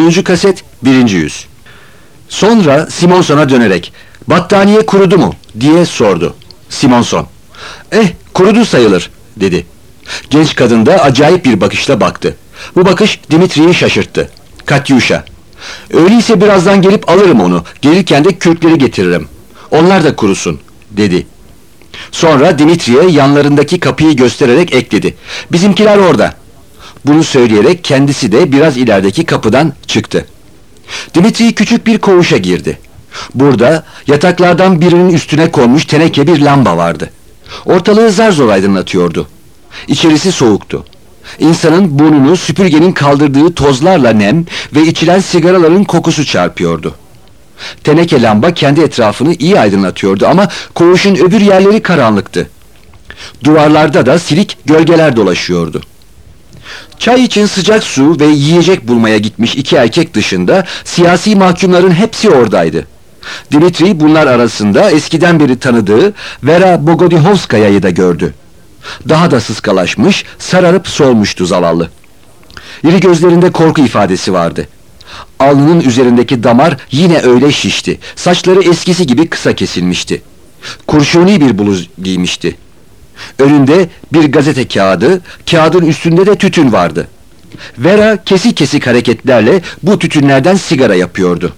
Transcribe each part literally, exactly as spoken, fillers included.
Onuncu kaset, birinci yüz. Sonra Simonson'a dönerek, "Battaniye kurudu mu?" diye sordu. Simonson, "Eh, kurudu sayılır," dedi. Genç kadın da acayip bir bakışla baktı. Bu bakış Dimitri'yi şaşırttı. "Katyuşa, öyleyse birazdan gelip alırım onu, gelirken de kürkleri getiririm. Onlar da kurusun," dedi. Sonra Dimitri'ye yanlarındaki kapıyı göstererek ekledi. "Bizimkiler orada." Bunu söyleyerek kendisi de biraz ilerideki kapıdan çıktı. Dimitri küçük bir koğuşa girdi. Burada yataklardan birinin üstüne konmuş teneke bir lamba vardı. Ortalığı zar zor aydınlatıyordu. İçerisi soğuktu. İnsanın burnunu süpürgenin kaldırdığı tozlarla nem ve içilen sigaraların kokusu çarpıyordu. Teneke lamba kendi etrafını iyi aydınlatıyordu ama koğuşun öbür yerleri karanlıktı. Duvarlarda da silik gölgeler dolaşıyordu. Çay için sıcak su ve yiyecek bulmaya gitmiş iki erkek dışında siyasi mahkumların hepsi oradaydı. Dimitri bunlar arasında eskiden beri tanıdığı Vera Bogodihovskaya'yı da gördü. Daha da sıskalaşmış, sararıp solmuştu zavallı. İri gözlerinde korku ifadesi vardı. Alnının üzerindeki damar yine öyle şişti. Saçları eskisi gibi kısa kesilmişti. Kurşuni bir bluz giymişti. Önünde bir gazete kağıdı, kağıdın üstünde de tütün vardı. Vera kesik kesik hareketlerle bu tütünlerden sigara yapıyordu.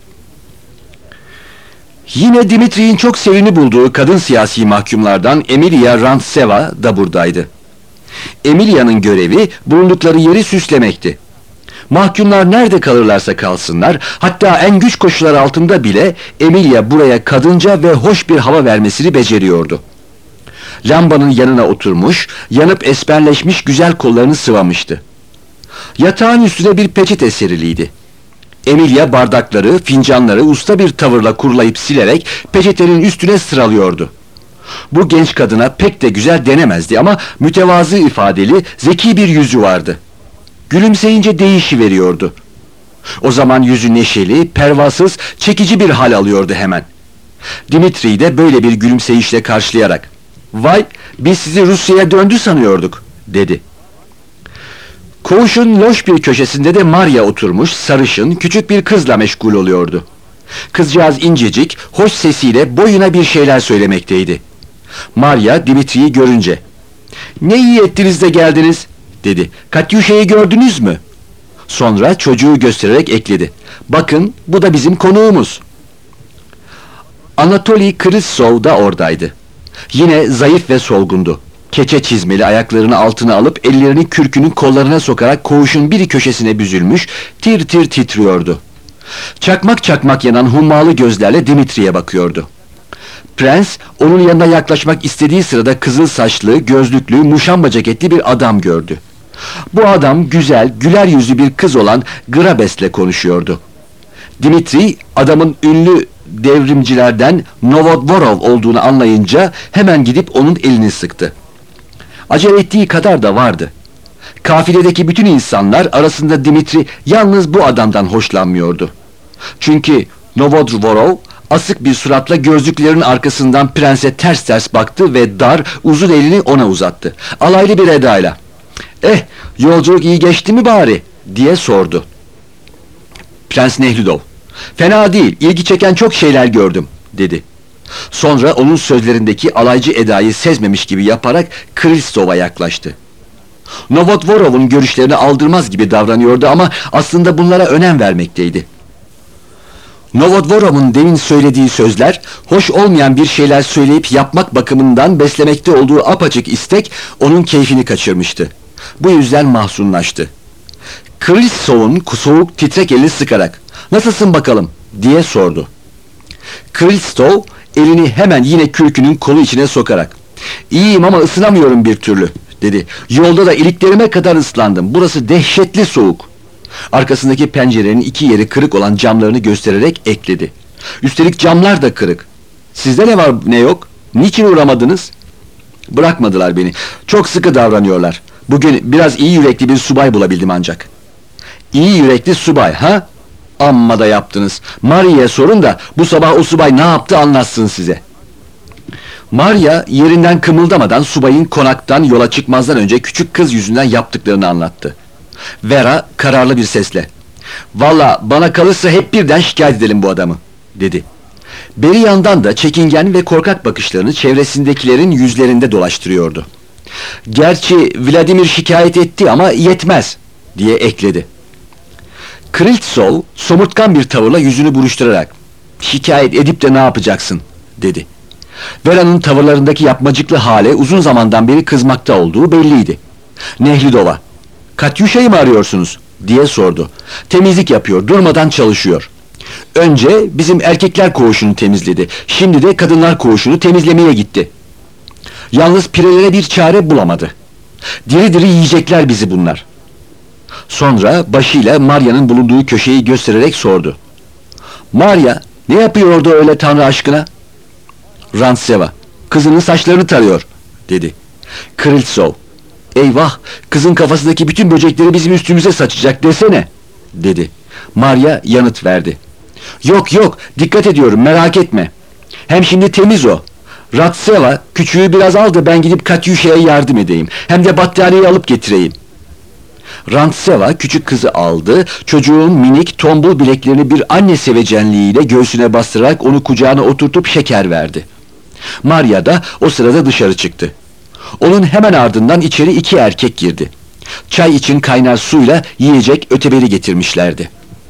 Yine Dimitri'nin çok sevimli bulduğu kadın siyasi mahkumlardan Emilia Rantseva da buradaydı. Emilia'nın görevi bulundukları yeri süslemekti. Mahkumlar nerede kalırlarsa kalsınlar, hatta en güç koşullar altında bile Emilia buraya kadınca ve hoş bir hava vermesini beceriyordu. Lambanın yanına oturmuş, yanıp esmerleşmiş güzel kollarını sıvamıştı. Yatağın üstüne bir peçete seriliydi. Emilia bardakları, fincanları usta bir tavırla kurulayıp silerek peçetenin üstüne sıralıyordu. Bu genç kadına pek de güzel denemezdi ama mütevazı ifadeli, zeki bir yüzü vardı. Gülümseyince değişiveriyordu. O zaman yüzü neşeli, pervasız, çekici bir hal alıyordu hemen. Dimitri'yi de böyle bir gülümseyişle karşılayarak, "Vay, biz sizi Rusya'ya döndü sanıyorduk," dedi. Koğuşun loş bir köşesinde de Maria oturmuş, sarışın, küçük bir kızla meşgul oluyordu. Kızcağız incecik, hoş sesiyle boyuna bir şeyler söylemekteydi. Maria, Dimitri'yi görünce, "Ne iyi ettiniz de geldiniz," dedi. "Katyuşa'yı gördünüz mü?" Sonra çocuğu göstererek ekledi. "Bakın, bu da bizim konuğumuz." Anatoli Krissov da oradaydı. Yine zayıf ve solgundu. Keçe çizmeli ayaklarını altına alıp ellerini kürkünün kollarına sokarak koğuşun bir köşesine büzülmüş, tir tir titriyordu. Çakmak çakmak yanan hummalı gözlerle Dimitri'ye bakıyordu. Prens, onun yanına yaklaşmak istediği sırada kızıl saçlı, gözlüklü, muşamba ceketli bir adam gördü. Bu adam güzel, güler yüzlü bir kız olan Grabes'le konuşuyordu. Dimitri, adamın ünlü devrimcilerden Novodvorov olduğunu anlayınca hemen gidip onun elini sıktı. Acele ettiği kadar da vardı. Kafiledeki bütün insanlar arasında Dimitri yalnız bu adamdan hoşlanmıyordu. Çünkü Novodvorov asık bir suratla gözlüklerin arkasından prense ters ters baktı ve dar, uzun elini ona uzattı. Alaylı bir edayla, "Eh, yolculuk iyi geçti mi bari?" diye sordu. Prens Nehlidov, "Fena değil, ilgi çeken çok şeyler gördüm," dedi. Sonra onun sözlerindeki alaycı edayı sezmemiş gibi yaparak Krissov'a yaklaştı. Novodvorov'un görüşlerini aldırmaz gibi davranıyordu ama aslında bunlara önem vermekteydi. Novodvorov'un demin söylediği sözler, hoş olmayan bir şeyler söyleyip yapmak bakımından beslemekte olduğu apaçık istek onun keyfini kaçırmıştı. Bu yüzden mahzunlaştı. Krissov'un soğuk titrek elini sıkarak, "Nasılsın bakalım?" diye sordu. Krissov elini hemen yine kürkünün kolu içine sokarak, "İyiyim ama ısınamıyorum bir türlü," dedi. "Yolda da iliklerime kadar ıslandım. Burası dehşetli soğuk." Arkasındaki pencerenin iki yeri kırık olan camlarını göstererek ekledi. "Üstelik camlar da kırık. Sizde ne var ne yok? Niçin uğramadınız?" "Bırakmadılar beni. Çok sıkı davranıyorlar. Bugün biraz iyi yürekli bir subay bulabildim ancak." "İyi yürekli subay, ha? Amma da yaptınız. Maria'ya sorun da bu sabah o subay ne yaptı anlatsın size." Maria yerinden kımıldamadan subayın konaktan yola çıkmazdan önce küçük kız yüzünden yaptıklarını anlattı. Vera kararlı bir sesle, Valla bana kalırsa hep birden şikayet edelim bu adamı, dedi. Beri yandan da çekingen ve korkak bakışlarını çevresindekilerin yüzlerinde dolaştırıyordu. Gerçi Vladimir şikayet etti ama yetmez, diye ekledi. Krıltsov somurtkan bir tavırla yüzünü buruşturarak, şikayet edip de ne yapacaksın, dedi. Vera'nın tavırlarındaki yapmacıklı hale uzun zamandan beri kızmakta olduğu belliydi. Nehlidov'a, Katyuşa'yı mı arıyorsunuz, diye sordu. Temizlik yapıyor, durmadan çalışıyor. Önce bizim erkekler koğuşunu temizledi, şimdi de kadınlar koğuşunu temizlemeye gitti. Yalnız pirelere bir çare bulamadı. Diri diri yiyecekler bizi bunlar. Sonra başıyla Marya'nın bulunduğu köşeyi göstererek sordu. Marya, ne yapıyor orada öyle Tanrı aşkına? Rantseva, kızının saçlarını tarıyor, dedi. Krıltsov, eyvah, kızın kafasındaki bütün böcekleri bizim üstümüze saçacak desene, dedi. Marya yanıt verdi. Yok yok, dikkat ediyorum, merak etme. Hem şimdi temiz o. Rantseva, küçüğü biraz al da ben gidip Katyuşa'ya yardım edeyim. Hem de battaniyeyi alıp getireyim. Rantseva küçük kızı aldı, çocuğun minik tombul bileklerini bir anne sevecenliğiyle göğsüne bastırarak onu kucağına oturtup şeker verdi. Marya da o sırada dışarı çıktı. Onun hemen ardından içeri iki erkek girdi. Çay için kaynar suyla yiyecek öteberi getirmişlerdi.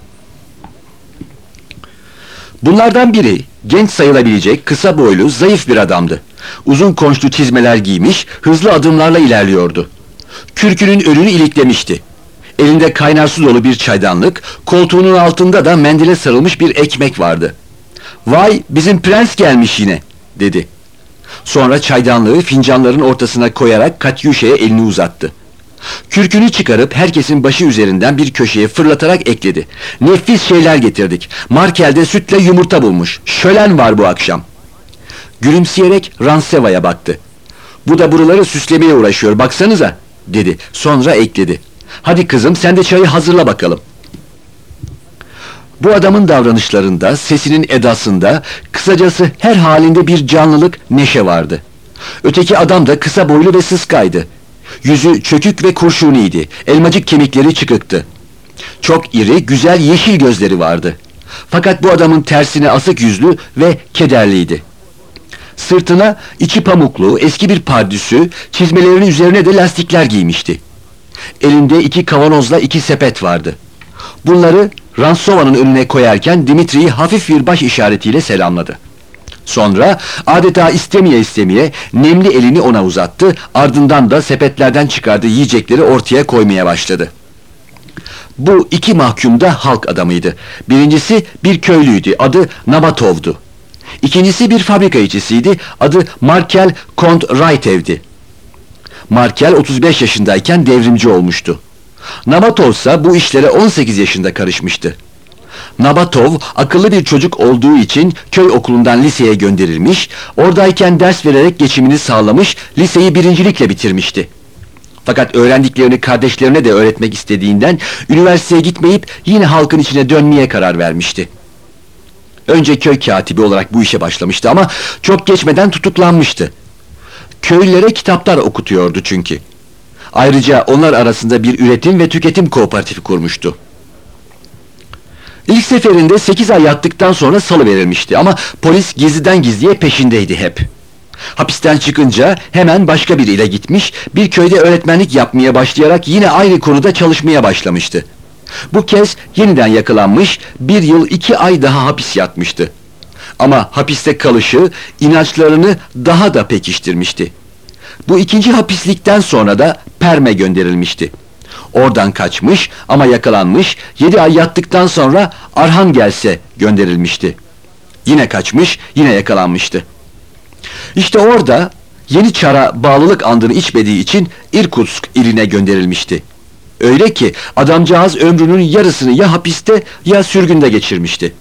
Bunlardan biri genç sayılabilecek kısa boylu, zayıf bir adamdı. Uzun konçlu çizmeler giymiş, hızlı adımlarla ilerliyordu. Kürkünün önünü iliklemişti. Elinde kaynar su dolu bir çaydanlık, koltuğunun altında da mendile sarılmış bir ekmek vardı. "Vay, bizim prens gelmiş yine," dedi. Sonra çaydanlığı fincanların ortasına koyarak Katyuşa'ya elini uzattı. Kürkünü çıkarıp herkesin başı üzerinden bir köşeye fırlatarak ekledi. "Nefis şeyler getirdik. Markel'de sütle yumurta bulmuş. Şölen var bu akşam." Gülümseyerek Rantseva'ya baktı. "Bu da buraları süslemeye uğraşıyor, baksanıza," dedi. Sonra ekledi. "Hadi kızım, sen de çayı hazırla bakalım." Bu adamın davranışlarında, sesinin edasında, kısacası her halinde bir canlılık, neşe vardı. Öteki adam da kısa boylu ve sıskaydı. Yüzü çökük ve kurşuniydi, elmacık kemikleri çıkıktı. Çok iri, güzel yeşil gözleri vardı. Fakat bu adamın tersine asık yüzlü ve kederliydi. Sırtına içi pamuklu, eski bir pardüsü, çizmelerinin üzerine de lastikler giymişti. Elinde iki kavanozla iki sepet vardı. Bunları Rantsova'nın önüne koyarken Dimitri'yi hafif bir baş işaretiyle selamladı. Sonra adeta istemeye istemeye nemli elini ona uzattı, ardından da sepetlerden çıkardığı yiyecekleri ortaya koymaya başladı. Bu iki mahkum da halk adamıydı. Birincisi bir köylüydü, adı Nabatov'du. İkincisi bir fabrika işçisiydi, adı Markel Kont Raytev'di. Markel otuz beş yaşındayken devrimci olmuştu. Nabatov ise bu işlere on sekiz yaşında karışmıştı. Nabatov akıllı bir çocuk olduğu için köy okulundan liseye gönderilmiş, oradayken ders vererek geçimini sağlamış, liseyi birincilikle bitirmişti. Fakat öğrendiklerini kardeşlerine de öğretmek istediğinden üniversiteye gitmeyip yine halkın içine dönmeye karar vermişti. Önce köy katibi olarak bu işe başlamıştı ama çok geçmeden tutuklanmıştı. Köylülere kitaplar okutuyordu çünkü. Ayrıca onlar arasında bir üretim ve tüketim kooperatifi kurmuştu. İlk seferinde sekiz ay yattıktan sonra salıverilmişti ama polis gizliden gizliye peşindeydi hep. Hapisten çıkınca hemen başka biriyle gitmiş, bir köyde öğretmenlik yapmaya başlayarak yine aynı konuda çalışmaya başlamıştı. Bu kez yeniden yakalanmış, bir yıl iki ay daha hapis yatmıştı. Ama hapiste kalışı inançlarını daha da pekiştirmişti. Bu ikinci hapislikten sonra da Perm'e gönderilmişti. Oradan kaçmış ama yakalanmış, yedi ay yattıktan sonra Arhangelsk'e gönderilmişti. Yine kaçmış, yine yakalanmıştı. İşte orada Yeni Çar'a bağlılık andını içmediği için Irkutsk iline gönderilmişti. Öyle ki adamcağız ömrünün yarısını ya hapiste ya sürgünde geçirmişti.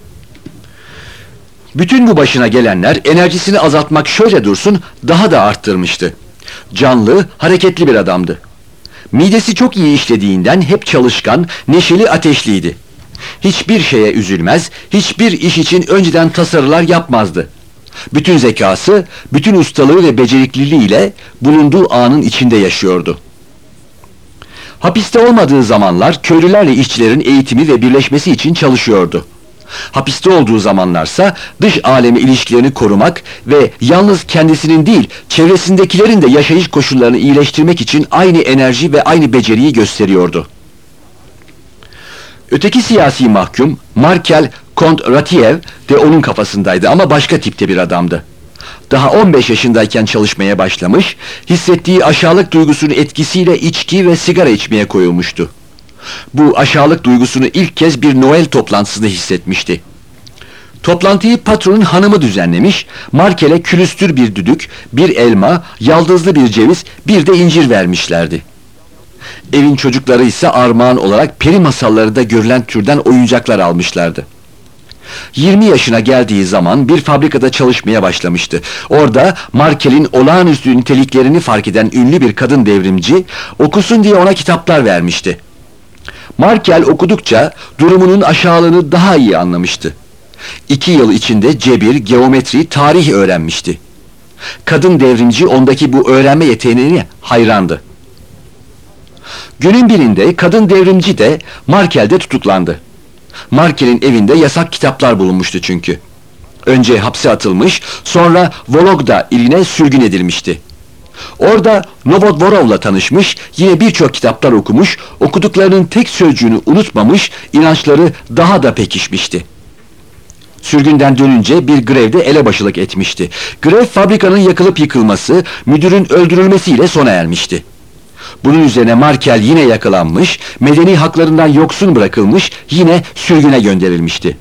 Bütün bu başına gelenler enerjisini azaltmak şöyle dursun daha da arttırmıştı. Canlı, hareketli bir adamdı. Midesi çok iyi işlediğinden hep çalışkan, neşeli, ateşliydi. Hiçbir şeye üzülmez, hiçbir iş için önceden tasarılar yapmazdı. Bütün zekası, bütün ustalığı ve becerikliliğiyle bulunduğu anın içinde yaşıyordu. Hapiste olmadığı zamanlar köylülerle işçilerin eğitimi ve birleşmesi için çalışıyordu. Hapiste olduğu zamanlarsa dış alemi ilişkilerini korumak ve yalnız kendisinin değil, çevresindekilerin de yaşayış koşullarını iyileştirmek için aynı enerji ve aynı beceriyi gösteriyordu. Öteki siyasi mahkum, Markel Kondratiev de onun kafasındaydı ama başka tipte bir adamdı. Daha on beş yaşındayken çalışmaya başlamış, hissettiği aşağılık duygusunun etkisiyle içki ve sigara içmeye koyulmuştu. Bu aşağılık duygusunu ilk kez bir Noel toplantısında hissetmişti. Toplantıyı patronun hanımı düzenlemiş, Markel'e külüstür bir düdük, bir elma, yaldızlı bir ceviz, bir de incir vermişlerdi. Evin çocukları ise armağan olarak peri masallarında görülen türden oyuncaklar almışlardı. yirmi yaşına geldiği zaman bir fabrikada çalışmaya başlamıştı. Orada Markel'in olağanüstü niteliklerini fark eden ünlü bir kadın devrimci, okusun diye ona kitaplar vermişti. Markel okudukça durumunun aşağılığını daha iyi anlamıştı. İki yıl içinde cebir, geometri, tarih öğrenmişti. Kadın devrimci ondaki bu öğrenme yeteneğine hayrandı. Günün birinde kadın devrimci de Markel'de tutuklandı. Markel'in evinde yasak kitaplar bulunmuştu çünkü. Önce hapse atılmış, sonra Vologda iline sürgün edilmişti. Orada Novodvorov'la tanışmış, yine birçok kitaplar okumuş, okuduklarının tek sözcüğünü unutmamış, inançları daha da pekişmişti. Sürgünden dönünce bir grevde elebaşılık etmişti. Grev fabrikanın yakılıp yıkılması, müdürün öldürülmesiyle sona ermişti. Bunun üzerine Markel yine yakalanmış, medeni haklarından yoksun bırakılmış, yine sürgüne gönderilmişti.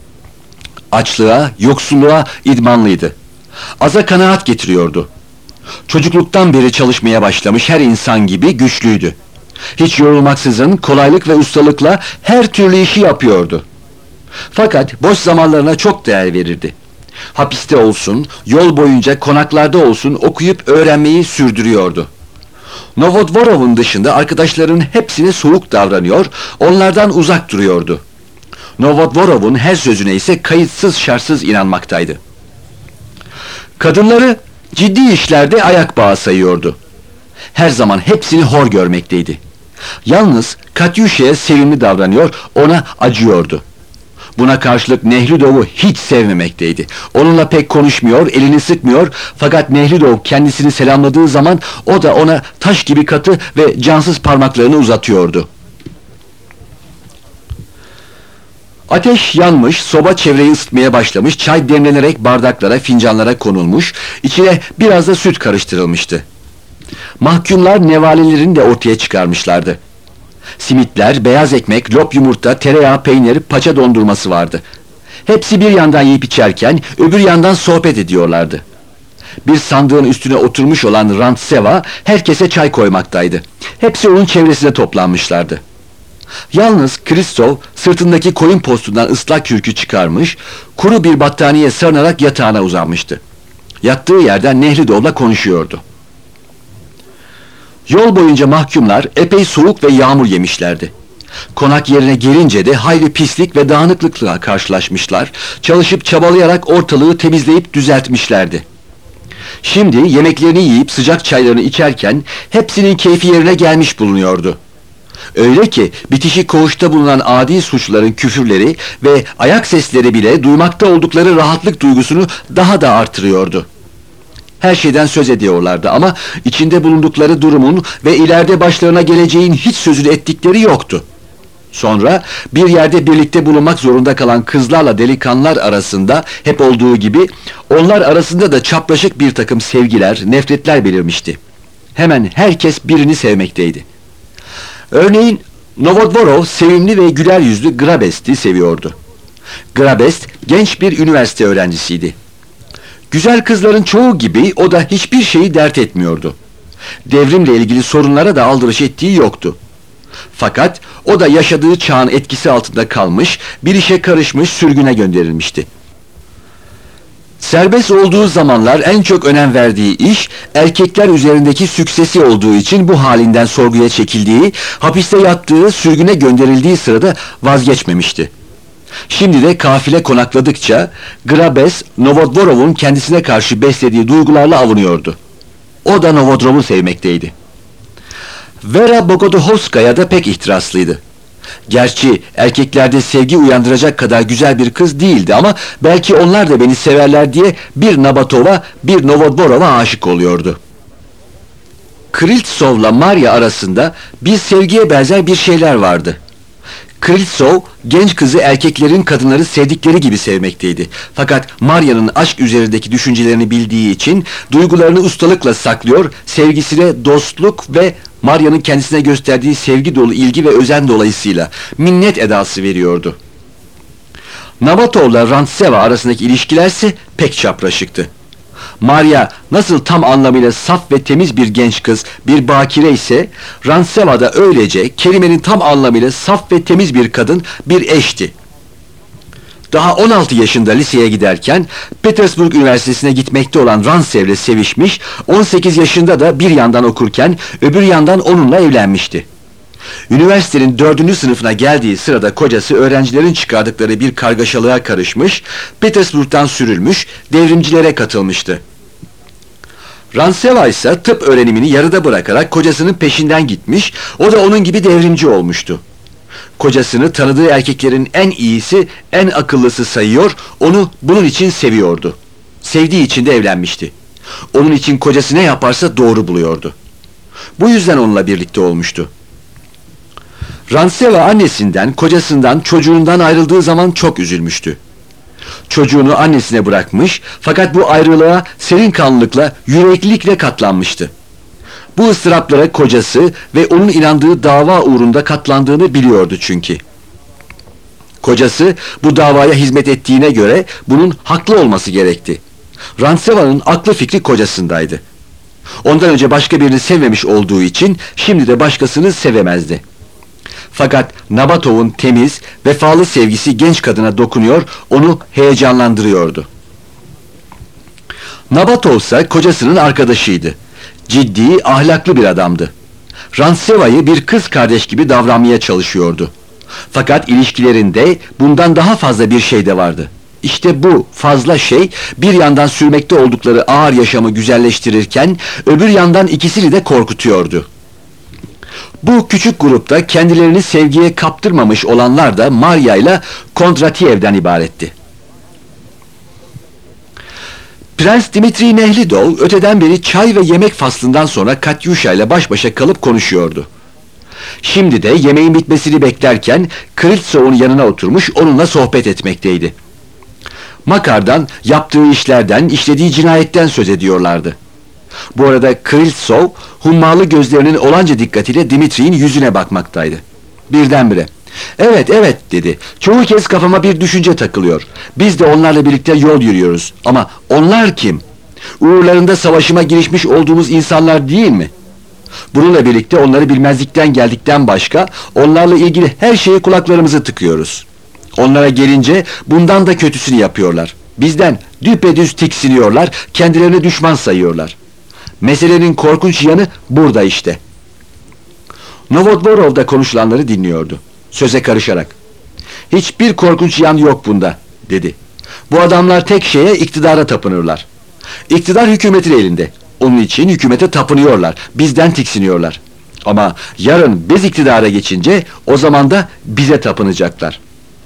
Açlığa, yoksulluğa idmanlıydı. Aza kanaat getiriyordu. Çocukluktan beri çalışmaya başlamış her insan gibi güçlüydü. Hiç yorulmaksızın kolaylık ve ustalıkla her türlü işi yapıyordu. Fakat boş zamanlarına çok değer verirdi. Hapiste olsun, yol boyunca konaklarda olsun okuyup öğrenmeyi sürdürüyordu. Novodvorov'un dışında arkadaşlarının hepsine soğuk davranıyor, onlardan uzak duruyordu. Novodvorov'un her sözüne ise kayıtsız şartsız inanmaktaydı. Kadınları ciddi işlerde ayak bağı sayıyordu. Her zaman hepsini hor görmekteydi. Yalnız Katyuşa'ya sevimli davranıyor, ona acıyordu. Buna karşılık Nehlidov'u hiç sevmemekteydi. Onunla pek konuşmuyor, elini sıkmıyor, fakat Nehlidov kendisini selamladığı zaman o da ona taş gibi katı ve cansız parmaklarını uzatıyordu. Ateş yanmış, soba çevreyi ısıtmaya başlamış, çay demlenerek bardaklara, fincanlara konulmuş, içine biraz da süt karıştırılmıştı. Mahkumlar nevalelerini de ortaya çıkarmışlardı. Simitler, beyaz ekmek, lop yumurta, tereyağı, peynir, paça dondurması vardı. Hepsi bir yandan yiyip içerken, öbür yandan sohbet ediyorlardı. Bir sandığın üstüne oturmuş olan Rantseva, herkese çay koymaktaydı. Hepsi onun çevresine toplanmışlardı. Yalnız Kristov, sırtındaki koyun postundan ıslak kürkü çıkarmış, kuru bir battaniye sarınarak yatağına uzanmıştı. Yattığı yerden Nehlidov'la konuşuyordu. Yol boyunca mahkumlar epey soğuk ve yağmur yemişlerdi. Konak yerine gelince de hayli pislik ve dağınıklıkla karşılaşmışlar, çalışıp çabalayarak ortalığı temizleyip düzeltmişlerdi. Şimdi yemeklerini yiyip sıcak çaylarını içerken hepsinin keyfi yerine gelmiş bulunuyordu. Öyle ki bitişik koğuşta bulunan adi suçluların küfürleri ve ayak sesleri bile duymakta oldukları rahatlık duygusunu daha da artırıyordu. Her şeyden söz ediyorlardı ama içinde bulundukları durumun ve ileride başlarına geleceğin hiç sözünü ettikleri yoktu. Sonra bir yerde birlikte bulunmak zorunda kalan kızlarla delikanlılar arasında hep olduğu gibi onlar arasında da çapraşık bir takım sevgiler, nefretler belirmişti. Hemen herkes birini sevmekteydi. Örneğin Novodvorov sevimli ve güler yüzlü Grabest'i seviyordu. Grabest genç bir üniversite öğrencisiydi. Güzel kızların çoğu gibi o da hiçbir şeyi dert etmiyordu. Devrimle ilgili sorunlara da aldırış ettiği yoktu. Fakat o da yaşadığı çağın etkisi altında kalmış, bir işe karışmış, sürgüne gönderilmişti. Serbest olduğu zamanlar en çok önem verdiği iş, erkekler üzerindeki süksesi olduğu için bu halinden sorguya çekildiği, hapiste yattığı, sürgüne gönderildiği sırada vazgeçmemişti. Şimdi de kafile konakladıkça, Grabes, Novodvorov'un kendisine karşı beslediği duygularla avunuyordu. O da Novodvorov'u sevmekteydi. Vera Bogodohovskaya da pek ihtiraslıydı. Gerçi erkeklerde sevgi uyandıracak kadar güzel bir kız değildi ama belki onlar da beni severler diye bir Nabatov'a, bir Novodvorov'a aşık oluyordu. Kriltsov'la Marya arasında bir sevgiye benzer bir şeyler vardı. Kriltsov, genç kızı erkeklerin kadınları sevdikleri gibi sevmekteydi. Fakat Marya'nın aşk üzerindeki düşüncelerini bildiği için duygularını ustalıkla saklıyor, sevgisine dostluk ve Marya'nın kendisine gösterdiği sevgi dolu ilgi ve özen dolayısıyla minnet edası veriyordu. Nabatov'la Rantseva arasındaki ilişkilerse pek çapraşıktı. Maria nasıl tam anlamıyla saf ve temiz bir genç kız, bir bakire ise Rantseva da öylece kelimenin tam anlamıyla saf ve temiz bir kadın, bir eşti. Daha on altı yaşında liseye giderken Petersburg Üniversitesi'ne gitmekte olan Rantsev'le sevişmiş, on sekiz yaşında da bir yandan okurken öbür yandan onunla evlenmişti. Üniversitenin dördüncü sınıfına geldiği sırada kocası öğrencilerin çıkardıkları bir kargaşalığa karışmış, Petersburg'dan sürülmüş, devrimcilere katılmıştı. Rantseva ise tıp öğrenimini yarıda bırakarak kocasının peşinden gitmiş, o da onun gibi devrimci olmuştu. Kocasını tanıdığı erkeklerin en iyisi, en akıllısı sayıyor, onu bunun için seviyordu. Sevdiği için de evlenmişti. Onun için kocası ne yaparsa doğru buluyordu. Bu yüzden onunla birlikte olmuştu. Rantseva annesinden, kocasından, çocuğundan ayrıldığı zaman çok üzülmüştü. Çocuğunu annesine bırakmış, fakat bu ayrılığa serin kanlılıkla, yüreklilikle katlanmıştı. Bu ıstıraplara kocası ve onun inandığı dava uğrunda katlandığını biliyordu çünkü. Kocası bu davaya hizmet ettiğine göre bunun haklı olması gerekti. Rantseva'nın aklı fikri kocasındaydı. Ondan önce başka birini sevmemiş olduğu için şimdi de başkasını sevemezdi. Fakat Nabatov'un temiz, vefalı sevgisi genç kadına dokunuyor, onu heyecanlandırıyordu. Nabatov ise kocasının arkadaşıydı. Ciddi, ahlaklı bir adamdı. Rantseva'yı bir kız kardeş gibi davranmaya çalışıyordu. Fakat ilişkilerinde bundan daha fazla bir şey de vardı. İşte bu fazla şey bir yandan sürmekte oldukları ağır yaşamı güzelleştirirken öbür yandan ikisini de korkutuyordu. Bu küçük grupta kendilerini sevgiye kaptırmamış olanlar da Marya ile Kondratyev'den ibaretti. Prens Dmitri Nehlidov öteden beri çay ve yemek faslından sonra Katyusha ile baş başa kalıp konuşuyordu. Şimdi de yemeğin bitmesini beklerken Kriltsov'un yanına oturmuş onunla sohbet etmekteydi. Makar'dan, yaptığı işlerden, işlediği cinayetten söz ediyorlardı. Bu arada Kriltsov, hummalı gözlerinin olanca dikkatiyle Dimitri'nin yüzüne bakmaktaydı. Birdenbire, "Evet, evet," dedi. "Çoğu kez kafama bir düşünce takılıyor. Biz de onlarla birlikte yol yürüyoruz. Ama onlar kim? Uğurlarında savaşıma girişmiş olduğumuz insanlar değil mi? Bununla birlikte onları bilmezlikten geldikten başka, onlarla ilgili her şeye kulaklarımızı tıkıyoruz. Onlara gelince bundan da kötüsünü yapıyorlar. Bizden düpedüz tiksiniyorlar, kendilerini düşman sayıyorlar. Meselenin korkunç yanı burada işte." Novodvorov da konuşulanları dinliyordu. Söze karışarak, "Hiçbir korkunç yan yok bunda," dedi. "Bu adamlar tek şeye, iktidara tapınırlar. İktidar hükümetin elinde. Onun için hükümete tapınıyorlar, bizden tiksiniyorlar. Ama yarın biz iktidara geçince o zaman da bize tapınacaklar."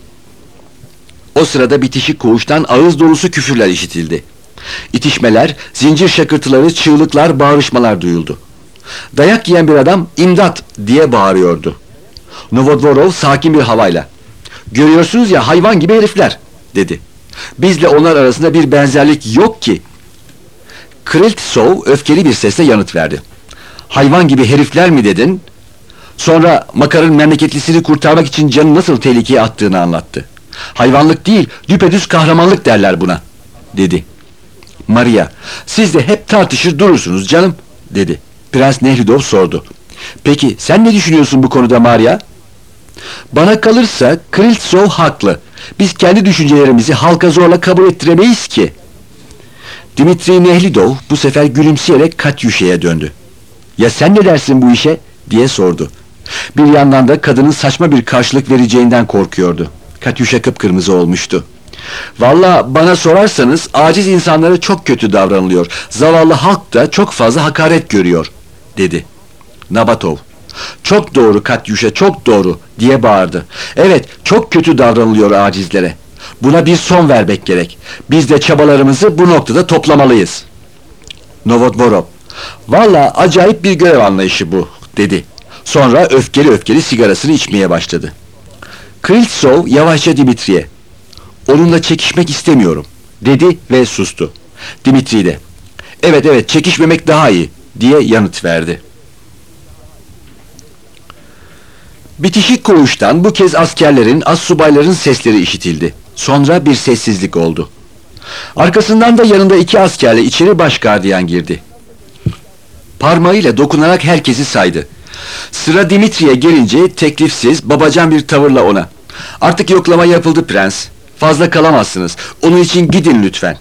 O sırada bitişik koğuştan ağız dolusu küfürler işitildi. İtişmeler, zincir şakırtıları, çığlıklar, bağırışmalar duyuldu. Dayak yiyen bir adam "İmdat!" diye bağırıyordu. Novodvorov sakin bir havayla, "Görüyorsunuz ya, hayvan gibi herifler," dedi. "Bizle onlar arasında bir benzerlik yok ki." Kriltsov öfkeli bir sesle yanıt verdi. "Hayvan gibi herifler mi dedin?" Sonra Makar'ın memleketlisini kurtarmak için canını nasıl tehlikeye attığını anlattı. "Hayvanlık değil, düpedüz kahramanlık derler buna," dedi. "Maria, siz de hep tartışır durursunuz canım," dedi. Prens Nehlidov sordu. "Peki sen ne düşünüyorsun bu konuda Maria?" "Bana kalırsa Kriltsov haklı. Biz kendi düşüncelerimizi halka zorla kabul ettiremeyiz ki." Dmitri Nehlidov bu sefer gülümseyerek Katyusha'ya döndü. "Ya sen ne dersin bu işe?" diye sordu. Bir yandan da kadının saçma bir karşılık vereceğinden korkuyordu. Katyusha kıpkırmızı olmuştu. "Vallahi bana sorarsanız aciz insanlara çok kötü davranılıyor. Zavallı halk da çok fazla hakaret görüyor," dedi. Nabatov, "Çok doğru Katyuşa, çok doğru!" diye bağırdı. "Evet, çok kötü davranılıyor acizlere. Buna bir son vermek gerek. Biz de çabalarımızı bu noktada toplamalıyız." Novodvorov, "Vallahi acayip bir görev anlayışı bu," dedi. Sonra öfkeli öfkeli sigarasını içmeye başladı. Krıltsov yavaşça Dimitri'ye, "Onunla çekişmek istemiyorum," dedi ve sustu. Dimitri de, "Evet evet, çekişmemek daha iyi," diye yanıt verdi. Bitişik koğuştan bu kez askerlerin, astsubayların sesleri işitildi. Sonra bir sessizlik oldu. Arkasından da yanında iki askerle içeri başgardiyan girdi. Parmağıyla dokunarak herkesi saydı. Sıra Dimitri'ye gelince teklifsiz, babacan bir tavırla ona, "Artık yoklama yapıldı prens. Fazla kalamazsınız. Onun için gidin lütfen."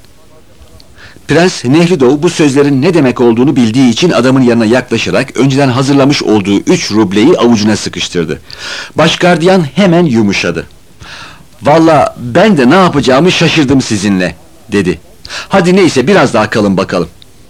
Prens Nehlidov bu sözlerin ne demek olduğunu bildiği için adamın yanına yaklaşarak önceden hazırlamış olduğu üç rubleyi avucuna sıkıştırdı. Başgardiyan hemen yumuşadı. "Vallahi ben de ne yapacağımı şaşırdım sizinle," dedi. "Hadi neyse, biraz daha kalın bakalım."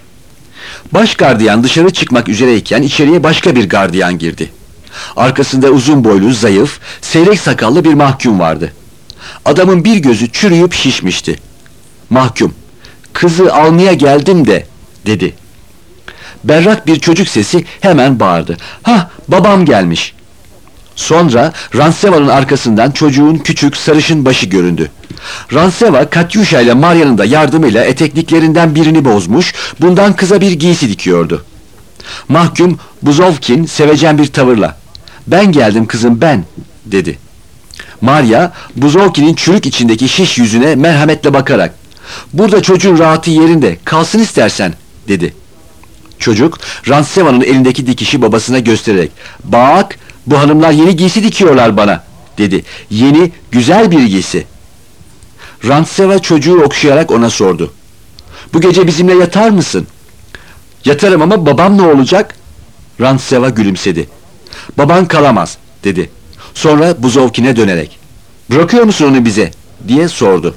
Başgardiyan dışarı çıkmak üzereyken içeriye başka bir gardiyan girdi. Arkasında uzun boylu, zayıf, seyrek sakallı bir mahkum vardı. Adamın bir gözü çürüyüp şişmişti. Mahkum, "Kızı almaya geldim de," dedi. Berrak bir çocuk sesi hemen bağırdı. "Hah, babam gelmiş." Sonra Rantseva'nın arkasından çocuğun küçük sarışın başı göründü. Rantseva, Katyusha ile Maria'nın da yardımıyla etekliklerinden birini bozmuş, bundan kıza bir giysi dikiyordu. Mahkum, Buzovkin sevecen bir tavırla, "Ben geldim kızım, ben," dedi. Maria, Buzovkin'in çürük içindeki şiş yüzüne merhametle bakarak, "Burada çocuğun rahatı yerinde, kalsın istersen," dedi. Çocuk, Rantseva'nın elindeki dikişi babasına göstererek, "Bak, bu hanımlar yeni giysi dikiyorlar bana," dedi. "Yeni, güzel bir giysi." Rantseva çocuğu okşayarak ona sordu, "Bu gece bizimle yatar mısın?" "Yatarım ama babam ne olacak?" Rantseva gülümsedi. "Baban kalamaz," dedi. Sonra Buzovkin'e dönerek, "Bırakıyor musun onu bize?" diye sordu.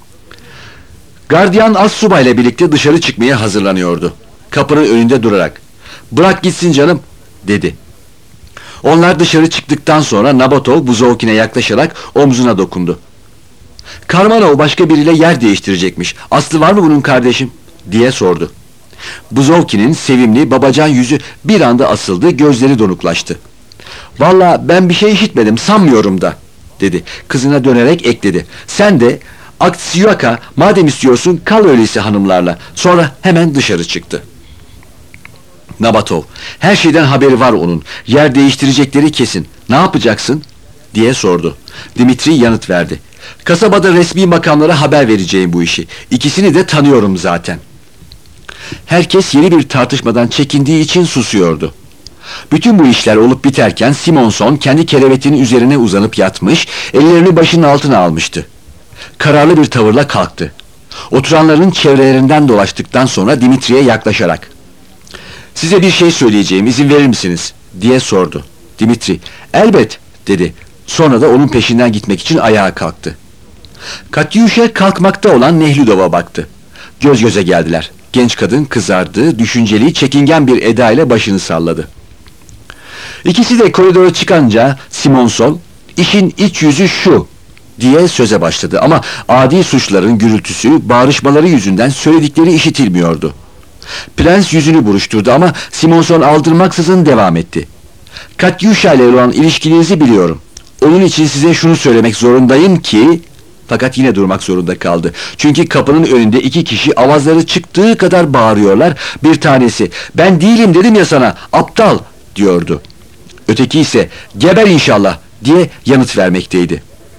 Gardiyan astsubayla birlikte dışarı çıkmaya hazırlanıyordu. Kapının önünde durarak, "Bırak gitsin canım," dedi. Onlar dışarı çıktıktan sonra Nabatov Buzovkin'e yaklaşarak omzuna dokundu. "Karmanov başka biriyle yer değiştirecekmiş. Aslı var mı bunun kardeşim?" diye sordu. Buzovkin'in sevimli babacan yüzü bir anda asıldı, gözleri donuklaştı. "Vallahi ben bir şey işitmedim, sanmıyorum da," dedi. Kızına dönerek ekledi, "Sen de Aksyaka, madem istiyorsun kal öyleyse hanımlarla." Sonra hemen dışarı çıktı. Nabatov, her şeyden haberi var onun. Yer değiştirecekleri kesin. "Ne yapacaksın?" diye sordu. Dimitri yanıt verdi. "Kasabada resmi makamlara haber vereceğim bu işi. İkisini de tanıyorum zaten." Herkes yeni bir tartışmadan çekindiği için susuyordu. Bütün bu işler olup biterken Simonson kendi kerevetinin üzerine uzanıp yatmış, ellerini başının altına almıştı. Kararlı bir tavırla kalktı. Oturanların çevrelerinden dolaştıktan sonra Dimitri'ye yaklaşarak, "Size bir şey söyleyeceğim, izin verir misiniz?" diye sordu. Dimitri, "Elbet," dedi. Sonra da onun peşinden gitmek için ayağa kalktı. Katyusha kalkmakta olan Nehlidov'a baktı. Göz göze geldiler. Genç kadın kızardı, düşünceli, çekingen bir eda ile başını salladı. İkisi de koridora çıkınca Simonson, "İşin iç yüzü şu," diye söze başladı ama adi suçların gürültüsü, bağırışmaları yüzünden söyledikleri işitilmiyordu. Prens yüzünü buruşturdu ama Simonson aldırmaksızın devam etti. "Katyusha ile olan ilişkinizi biliyorum. Onun için size şunu söylemek zorundayım ki..." Fakat yine durmak zorunda kaldı. Çünkü kapının önünde iki kişi avazları çıktığı kadar bağırıyorlar. Bir tanesi, "Ben değilim dedim ya sana, aptal," diyordu. Öteki ise, "Geber inşallah," diye yanıt vermekteydi.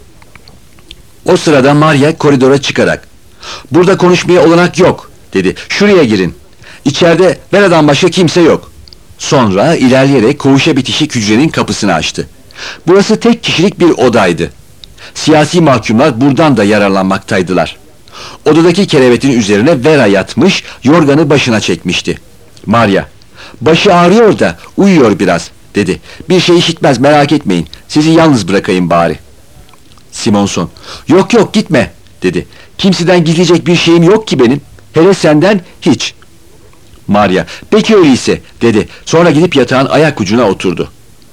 O sırada Maria koridora çıkarak, "Burada konuşmaya olanak yok," dedi. "Şuraya girin. İçeride Vera'dan başka kimse yok." Sonra ilerleyerek koğuşa bitişik hücrenin kapısını açtı. Burası tek kişilik bir odaydı. Siyasi mahkumlar buradan da yararlanmaktaydılar. Odadaki kerevetin üzerine Vera yatmış, yorganı başına çekmişti. Maria, "Başı ağrıyor da uyuyor biraz," dedi. "Bir şey işitmez, merak etmeyin. Sizi yalnız bırakayım bari." Simonson, "Yok yok, gitme," dedi. "Kimseden gizleyecek bir şeyim yok ki benim. Hele senden hiç." Maria, "Peki öyleyse," dedi. Sonra gidip yatağın ayak ucuna oturdu.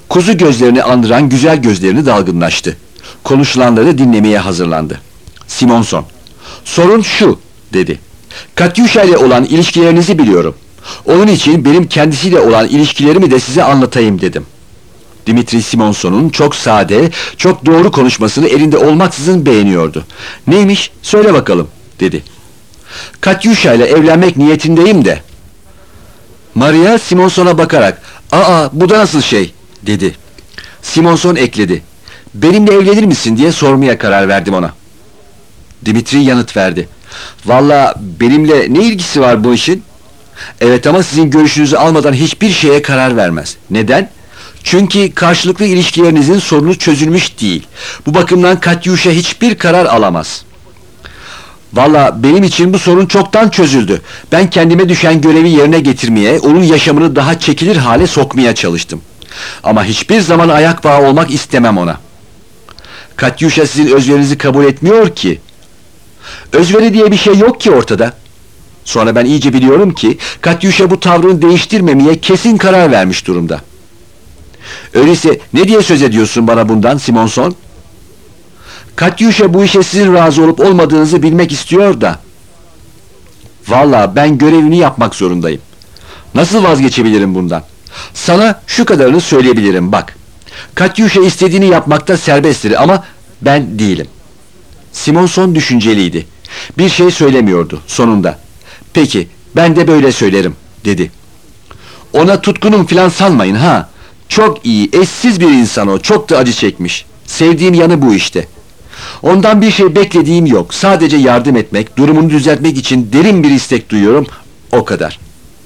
Kuzu gözlerini andıran güzel gözlerini dalgınlaştı. Konuşulanları dinlemeye hazırlandı. Simonson, sorun şu, dedi. Katyusha ile olan ilişkilerinizi biliyorum. Onun için benim kendisiyle olan ilişkilerimi de size anlatayım dedim. Dimitri Simonson'un çok sade, çok doğru konuşmasını elinde olmaksızın beğeniyordu. Neymiş, söyle bakalım, dedi. Katyusha ile evlenmek niyetindeyim de. Maria Simonson'a bakarak, ''Aa, bu da nasıl şey?'' dedi. Simonson ekledi. ''Benimle evlenir misin?'' diye sormaya karar verdim ona. Dimitri yanıt verdi. ''Vallahi benimle ne ilgisi var bu işin?'' ''Evet, ama sizin görüşünüzü almadan hiçbir şeye karar vermez.'' ''Neden?'' ''Çünkü karşılıklı ilişkilerinizin sorunu çözülmüş değil. Bu bakımdan Katyusha hiçbir karar alamaz.'' ''Vallahi benim için bu sorun çoktan çözüldü. Ben kendime düşen görevi yerine getirmeye, onun yaşamını daha çekilir hale sokmaya çalıştım. Ama hiçbir zaman ayak bağı olmak istemem ona.'' ''Katyusha sizin özverinizi kabul etmiyor ki.'' ''Özveri diye bir şey yok ki ortada.'' Sonra ben iyice biliyorum ki Katyusha bu tavrını değiştirmemeye kesin karar vermiş durumda. ''Öyleyse ne diye söz ediyorsun bana bundan Simonson?'' ''Katyusha bu işe sizin razı olup olmadığınızı bilmek istiyor da.'' ''Vallahi ben görevini yapmak zorundayım. Nasıl vazgeçebilirim bundan? Sana şu kadarını söyleyebilirim, bak. Katyusha istediğini yapmakta serbesttir ama ben değilim.'' Simonson düşünceliydi. Bir şey söylemiyordu sonunda. ''Peki, ben de böyle söylerim.'' dedi. ''Ona tutkunum filan sanmayın ha. Çok iyi, eşsiz bir insan o, çok da acı çekmiş. Sevdiğim yanı bu işte. Ondan bir şey beklediğim yok. Sadece yardım etmek, durumunu düzeltmek için derin bir istek duyuyorum, o kadar.''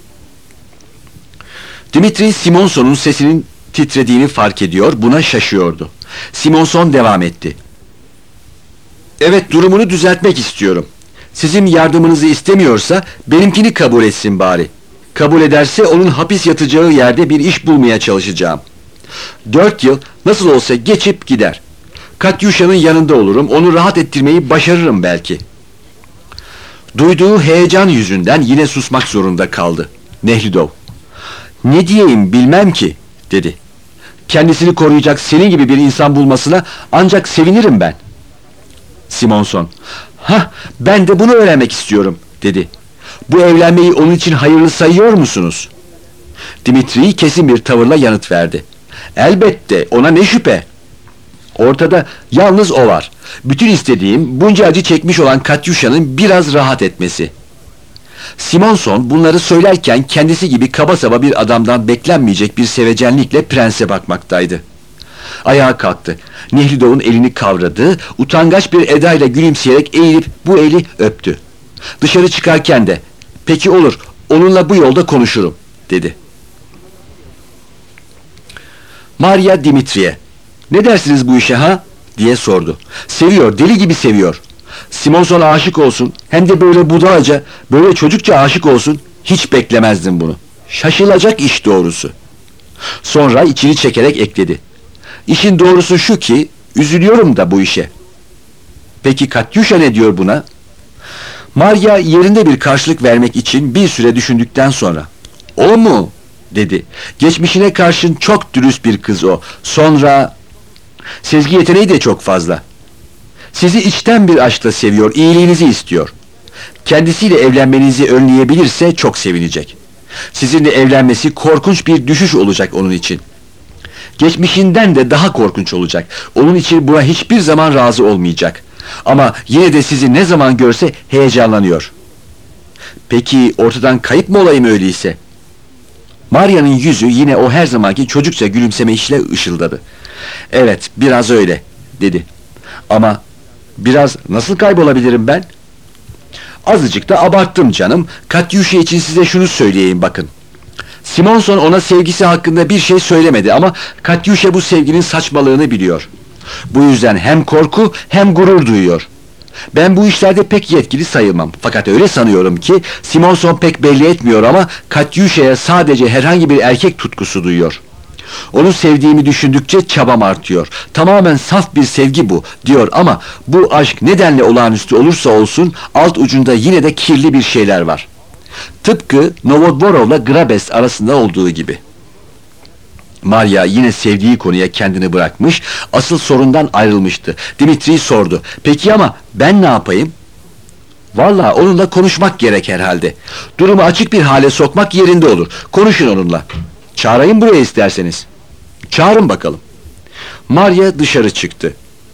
Dimitri Simonson'un sesinin titrediğini fark ediyor, buna şaşıyordu. Simonson devam etti. ''Evet, durumunu düzeltmek istiyorum. Sizin yardımınızı istemiyorsa benimkini kabul etsin bari. Kabul ederse onun hapis yatacağı yerde bir iş bulmaya çalışacağım. Dört yıl nasıl olsa geçip gider. Katyusha'nın yanında olurum, onu rahat ettirmeyi başarırım belki.'' Duyduğu heyecan yüzünden yine susmak zorunda kaldı. Nehlidov, ''Ne diyeyim bilmem ki.'' dedi. ''Kendisini koruyacak senin gibi bir insan bulmasına ancak sevinirim ben.'' Simonson, ''Hah, ben de bunu öğrenmek istiyorum.'' dedi. ''Bu evlenmeyi onun için hayırlı sayıyor musunuz?'' Dimitri kesin bir tavırla yanıt verdi. ''Elbette, ona ne şüphe. Ortada yalnız o var. Bütün istediğim bunca acı çekmiş olan Katyusha'nın biraz rahat etmesi.'' Simonson bunları söylerken kendisi gibi kaba saba bir adamdan beklenmeyecek bir sevecenlikle prense bakmaktaydı. Ayağa kalktı. Nehlidov'un elini kavradı, utangaç bir edayla gülümseyerek eğilip bu eli öptü. Dışarı çıkarken de, ''Peki olur, onunla bu yolda konuşurum.'' dedi. Maria Dimitri'ye, ''Ne dersiniz bu işe ha?'' diye sordu. ''Seviyor, deli gibi seviyor. Simonson'a aşık olsun, hem de böyle budalaca, böyle çocukça aşık olsun, hiç beklemezdim bunu. Şaşılacak iş doğrusu.'' Sonra içini çekerek ekledi. ''İşin doğrusu şu ki, üzülüyorum da bu işe.'' ''Peki Katyusha ne diyor buna?'' Maria yerinde bir karşılık vermek için bir süre düşündükten sonra, ''O mu?'' dedi. ''Geçmişine karşın çok dürüst bir kız o. Sonra, sezgi yeteneği de çok fazla. Sizi içten bir aşkla seviyor, iyiliğinizi istiyor. Kendisiyle evlenmenizi önleyebilirse çok sevinecek. Sizinle evlenmesi korkunç bir düşüş olacak onun için. Geçmişinden de daha korkunç olacak. Onun için buna hiçbir zaman razı olmayacak. Ama yine de sizi ne zaman görse heyecanlanıyor. Peki ortadan kayıp mı olayım öyleyse?'' Maria'nın yüzü yine o her zamanki çocukça gülümseme işle ışıldadı. ''Evet, biraz öyle.'' dedi. ''Ama biraz nasıl kaybolabilirim ben?'' ''Azıcık da abarttım canım. Katyusha için size şunu söyleyeyim bakın. Simonson ona sevgisi hakkında bir şey söylemedi ama Katyusha bu sevginin saçmalığını biliyor. Bu yüzden hem korku hem gurur duyuyor. Ben bu işlerde pek yetkili sayılmam. Fakat öyle sanıyorum ki Simonson pek belli etmiyor ama Katyusha'ya sadece herhangi bir erkek tutkusu duyuyor. Onu sevdiğimi düşündükçe çabam artıyor. Tamamen saf bir sevgi bu, diyor ama bu aşk nedenle olağanüstü olursa olsun alt ucunda yine de kirli bir şeyler var. Tıpkı Novodvorov'la Grabes arasında olduğu gibi. Maria yine sevdiği konuya kendini bırakmış, asıl sorundan ayrılmıştı. Dimitri sordu. Peki ama ben ne yapayım? Vallahi onunla konuşmak gerek herhalde. Durumu açık bir hale sokmak yerinde olur. Konuşun onunla. Çağırayım buraya isterseniz. Çağırın bakalım. Maria dışarı çıktı.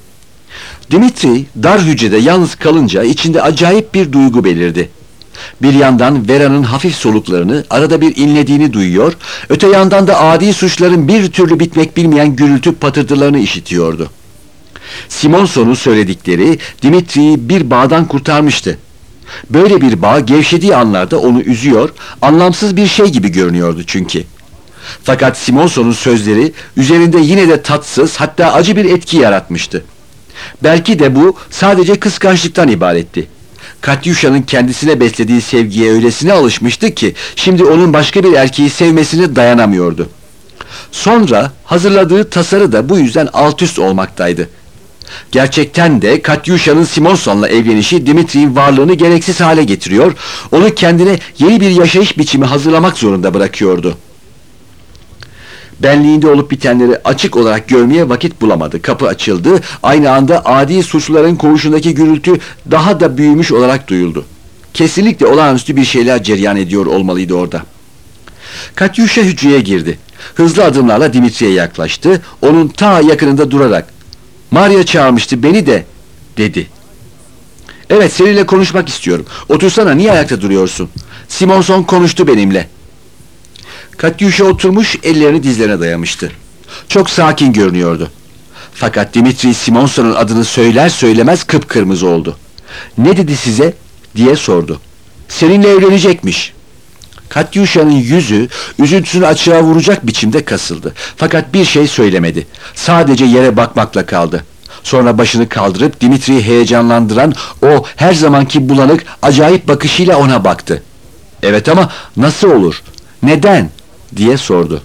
Dimitri dar hücrede yalnız kalınca içinde acayip bir duygu belirdi. Bir yandan Vera'nın hafif soluklarını, arada bir inlediğini duyuyor, öte yandan da adi suçların bir türlü bitmek bilmeyen gürültü patırtılarını işitiyordu. Simonson'un söyledikleri Dimitri'yi bir bağdan kurtarmıştı. Böyle bir bağ gevşediği anlarda onu üzüyor, anlamsız bir şey gibi görünüyordu çünkü. Fakat Simonson'un sözleri üzerinde yine de tatsız, hatta acı bir etki yaratmıştı. Belki de bu sadece kıskançlıktan ibaretti. Katyuşa'nın kendisine beslediği sevgiye öylesine alışmıştı ki şimdi onun başka bir erkeği sevmesine dayanamıyordu. Sonra hazırladığı tasarı da bu yüzden altüst olmaktaydı. Gerçekten de Katyuşa'nın Simonson'la evlenişi Dimitri'nin varlığını gereksiz hale getiriyor, onu kendine yeni bir yaşayış biçimi hazırlamak zorunda bırakıyordu. Benliğinde olup bitenleri açık olarak görmeye vakit bulamadı. Kapı açıldı, aynı anda adi suçluların koğuşundaki gürültü daha da büyümüş olarak duyuldu. Kesinlikle olağanüstü bir şeyler cereyan ediyor olmalıydı orada. Katyusha hücreye girdi. Hızlı adımlarla Dimitri'ye yaklaştı, onun ta yakınında durarak "Maria çağırmıştı beni de," dedi. "Evet, seninle konuşmak istiyorum. Otursana, niye ayakta duruyorsun? Simonson konuştu benimle." Katyusha oturmuş, ellerini dizlerine dayamıştı. Çok sakin görünüyordu. Fakat Dimitri Simonson'un adını söyler söylemez kıpkırmızı oldu. "Ne dedi size?" diye sordu. "Seninle evlenecekmiş." Katyusha'nın yüzü üzüntüsünü açığa vuracak biçimde kasıldı. Fakat bir şey söylemedi. Sadece yere bakmakla kaldı. Sonra başını kaldırıp Dimitri'yi heyecanlandıran o her zamanki bulanık, acayip bakışıyla ona baktı. "Evet ama nasıl olur? Neden?" diye sordu.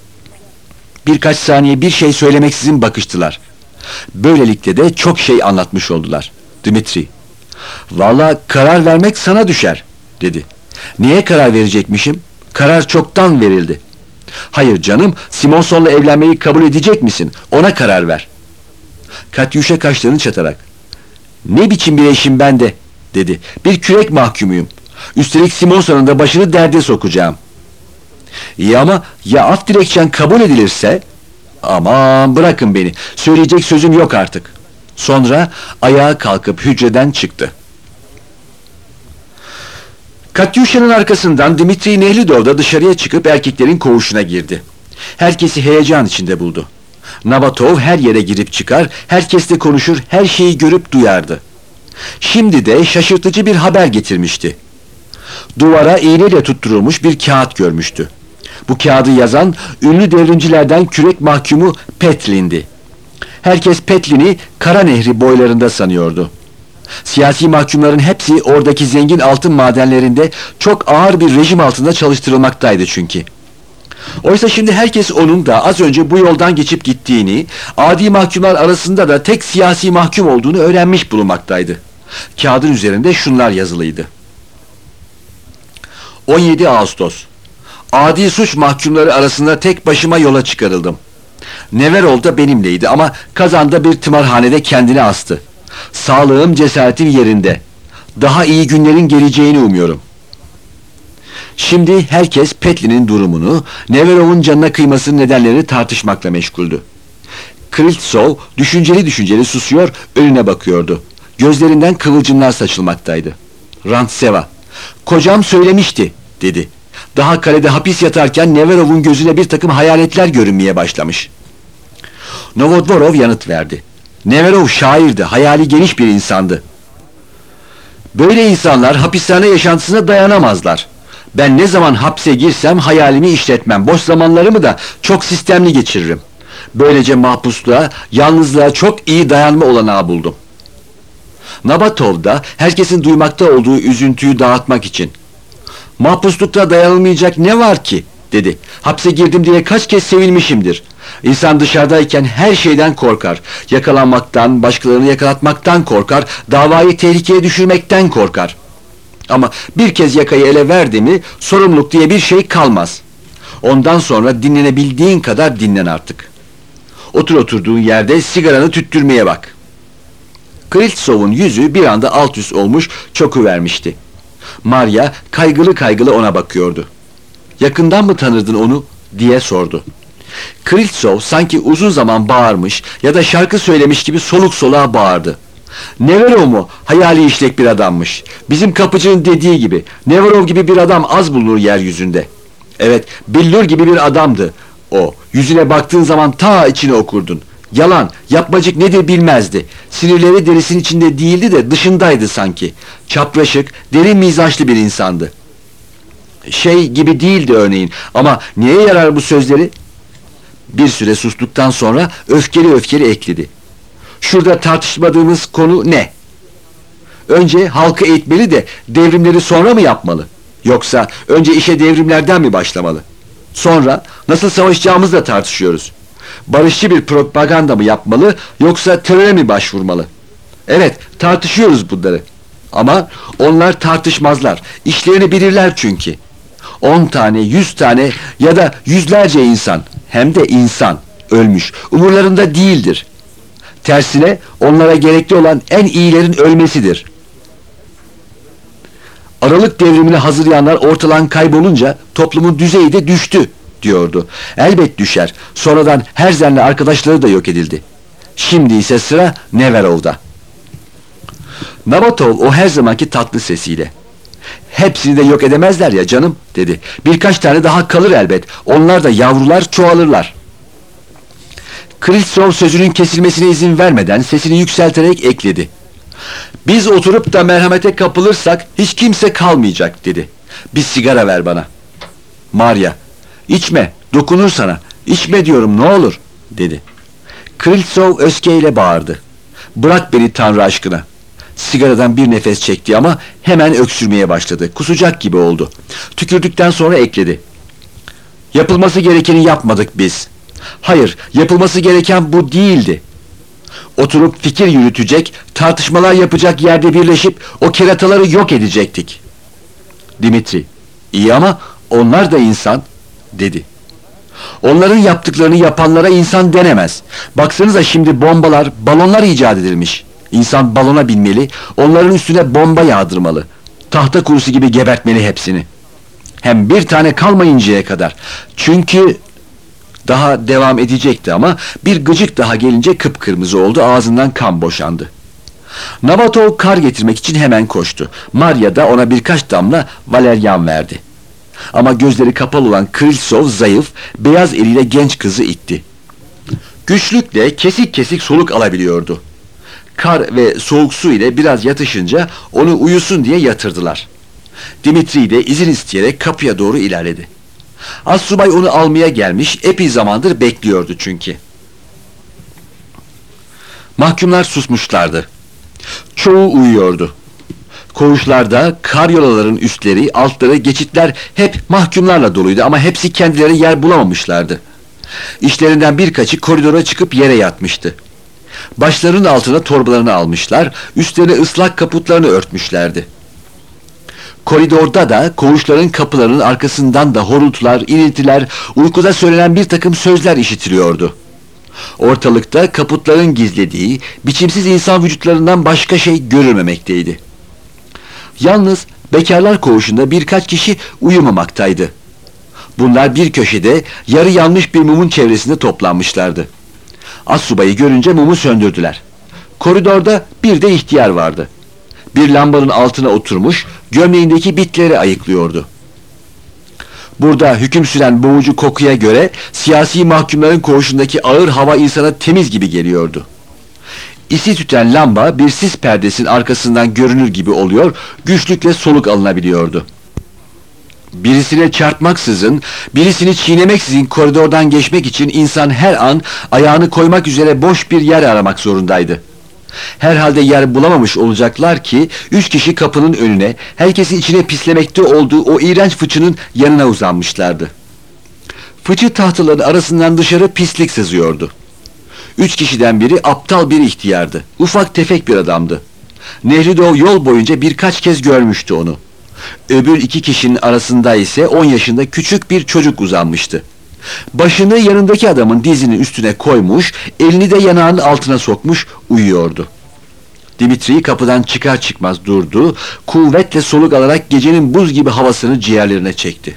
Birkaç saniye bir şey söylemeksizin bakıştılar. Böylelikle de çok şey anlatmış oldular. Dimitri, "Vallahi karar vermek sana düşer," dedi. "Niye karar verecekmişim? Karar çoktan verildi." "Hayır canım, Simonson'la evlenmeyi kabul edecek misin? Ona karar ver." Katyusha kaşlarını çatarak, "Ne biçim bir eşim ben de," dedi. "Bir kürek mahkumuyum. Üstelik Simonson'un da başını derde sokacağım." "İyi ama ya af dilekçen kabul edilirse?" "Aman bırakın beni, söyleyecek sözüm yok artık." Sonra ayağa kalkıp hücreden çıktı. Katyusha'nın arkasından Dimitri Nehlidov da dışarıya çıkıp erkeklerin koğuşuna girdi. Herkesi heyecan içinde buldu. Nabatov her yere girip çıkar, herkesle konuşur, her şeyi görüp duyardı. Şimdi de şaşırtıcı bir haber getirmişti. Duvara iğneyle tutturulmuş bir kağıt görmüştü. Bu kağıdı yazan ünlü devrimcilerden kürek mahkumu Petlin'di. Herkes Petlin'i Kara Nehri boylarında sanıyordu. Siyasi mahkumların hepsi oradaki zengin altın madenlerinde çok ağır bir rejim altında çalıştırılmaktaydı çünkü. Oysa şimdi herkes onun da az önce bu yoldan geçip gittiğini, adi mahkumlar arasında da tek siyasi mahkum olduğunu öğrenmiş bulunmaktaydı. Kağıdın üzerinde şunlar yazılıydı: on yedi Ağustos. Adi suç mahkumları arasında tek başıma yola çıkarıldım. Neverov da benimleydi ama Kazan'da bir tımarhanede kendini astı. Sağlığım, cesaretim yerinde. Daha iyi günlerin geleceğini umuyorum. Şimdi herkes Petlin'in durumunu, Neverov'un canına kıymasının nedenlerini tartışmakla meşguldü. Krivtsov düşünceli düşünceli susuyor, önüne bakıyordu. Gözlerinden kıvılcımlar saçılmaktaydı. Rantseva, "Kocam söylemişti," dedi. Daha kalede hapis yatarken Neverov'un gözüne bir takım hayaletler görünmeye başlamış. Novodvorov yanıt verdi. Neverov şairdi, hayali geniş bir insandı. Böyle insanlar hapishane yaşantısına dayanamazlar. Ben ne zaman hapse girsem hayalimi işletmem, boş zamanlarımı da çok sistemli geçiririm. Böylece mahpusluğa, yalnızlığa çok iyi dayanma olanağı buldum. Nabatov da herkesin duymakta olduğu üzüntüyü dağıtmak için, "Mahpuslukta dayanılmayacak ne var ki?" dedi. "Hapse girdim diye kaç kez sevilmişimdir. İnsan dışarıdayken her şeyden korkar. Yakalanmaktan, başkalarını yakalatmaktan korkar, davayı tehlikeye düşürmekten korkar. Ama bir kez yakayı ele verdi mi, sorumluluk diye bir şey kalmaz. Ondan sonra dinlenebildiğin kadar dinlen artık. Otur oturduğun yerde sigaranı tüttürmeye bak. Krıltsov'un yüzü bir anda alt üst olmuş, çöküvermişti. Maria kaygılı kaygılı ona bakıyordu. Yakından mı tanırdın onu diye sordu. Krıltsov sanki uzun zaman bağırmış ya da şarkı söylemiş gibi soluk soluğa bağırdı. Neverov mu? Hayali işlek bir adammış. Bizim kapıcının dediği gibi. Neverov gibi bir adam az bulunur yeryüzünde. Evet, billur gibi bir adamdı o. Yüzüne baktığın zaman ta içini okurdun. Yalan, yapmacık nedir bilmezdi. Sinirleri derisinin içinde değildi de dışındaydı sanki. Çapraşık, derin mizaçlı bir insandı. Şey gibi değildi örneğin. Ama niye yarar bu sözleri? Bir süre sustuktan sonra öfkeli öfkeli ekledi. Şurada tartışmadığımız konu ne? Önce halkı eğitmeli de devrimleri sonra mı yapmalı? Yoksa önce işe devrimlerden mi başlamalı? Sonra nasıl savaşacağımızı da tartışıyoruz. Barışçı bir propaganda mı yapmalı yoksa teröre mi başvurmalı? Evet, tartışıyoruz bunları. Ama onlar tartışmazlar. İşlerini bilirler çünkü. On tane, yüz tane ya da yüzlerce insan, hem de insan ölmüş. Umurlarında değildir. Tersine onlara gerekli olan en iyilerin ölmesidir. Aralık devrimine hazırlayanlar ortadan kaybolunca toplumun düzeyi de düştü diyordu. Elbet düşer. Sonradan Herzen'le arkadaşları da yok edildi. Şimdi ise sıra Neverov'da. Nabatov o her zamanki tatlı sesiyle. Hepsini de yok edemezler ya canım dedi. Birkaç tane daha kalır elbet. Onlar da yavrular çoğalırlar. Krıltsov sözünün kesilmesine izin vermeden sesini yükselterek ekledi. Biz oturup da merhamete kapılırsak hiç kimse kalmayacak dedi. Bir sigara ver bana. Maria, içme, dokunur sana. İçme diyorum ne olur dedi. Krıltsov öfkeyle bağırdı. Bırak beni Tanrı aşkına. Sigaradan bir nefes çekti ama hemen öksürmeye başladı. Kusacak gibi oldu. Tükürdükten sonra ekledi. Yapılması gerekeni yapmadık biz. Hayır, yapılması gereken bu değildi. Oturup fikir yürütecek, tartışmalar yapacak yerde birleşip o kerataları yok edecektik. Dimitri, iyi ama onlar da insan, dedi. Onların yaptıklarını yapanlara insan denemez. Baksanıza şimdi bombalar, balonlar icat edilmiş. İnsan balona binmeli, onların üstüne bomba yağdırmalı. Tahta kurusu gibi gebertmeli hepsini. Hem bir tane kalmayıncaya kadar. Çünkü... Daha devam edecekti ama bir gıcık daha gelince kıpkırmızı oldu, ağzından kan boşandı. Nabatov kar getirmek için hemen koştu. Maria da ona birkaç damla valerian verdi. Ama gözleri kapalı olan Krıltsov zayıf, beyaz eliyle genç kızı itti. Güçlükle kesik kesik soluk alabiliyordu. Kar ve soğuk su ile biraz yatışınca onu uyusun diye yatırdılar. Dimitri de izin isteyerek kapıya doğru ilerledi. Astsubay onu almaya gelmiş, epey zamandır bekliyordu çünkü. Mahkumlar susmuşlardı. Çoğu uyuyordu. Koğuşlarda karyolaların üstleri, altları, geçitler hep mahkumlarla doluydu ama hepsi kendileri yer bulamamışlardı. İşlerinden birkaçı koridora çıkıp yere yatmıştı. Başlarının altına torbalarını almışlar, üstlerine ıslak kaputlarını örtmüşlerdi. Koridorda da koğuşların kapılarının arkasından da horultular, iniltiler, uykuda söylenen bir takım sözler işitiliyordu. Ortalıkta kaputların gizlediği, biçimsiz insan vücutlarından başka şey görülmemekteydi. Yalnız bekarlar koğuşunda birkaç kişi uyumamaktaydı. Bunlar bir köşede yarı yanmış bir mumun çevresinde toplanmışlardı. Astsubayı görünce mumu söndürdüler. Koridorda bir de ihtiyar vardı. Bir lambanın altına oturmuş, gömleğindeki bitleri ayıklıyordu. Burada hüküm süren boğucu kokuya göre siyasi mahkumların koğuşundaki ağır hava insana temiz gibi geliyordu. İsi tüten lamba bir sis perdesinin arkasından görünür gibi oluyor, güçlükle soluk alınabiliyordu. Birisine çarpmaksızın, birisini çiğnemeksizin koridordan geçmek için insan her an ayağını koymak üzere boş bir yer aramak zorundaydı. Herhalde yer bulamamış olacaklar ki üç kişi kapının önüne, herkesin içine pislemekte olduğu o iğrenç fıçının yanına uzanmışlardı. Fıçı tahtaların arasından dışarı pislik sızıyordu. Üç kişiden biri aptal bir ihtiyardı. Ufak tefek bir adamdı. Nehridov yol boyunca birkaç kez görmüştü onu. Öbür iki kişinin arasında ise on yaşında küçük bir çocuk uzanmıştı. Başını yanındaki adamın dizinin üstüne koymuş, elini de yanağının altına sokmuş uyuyordu. Dimitri kapıdan çıkar çıkmaz durdu, kuvvetle soluk alarak gecenin buz gibi havasını ciğerlerine çekti.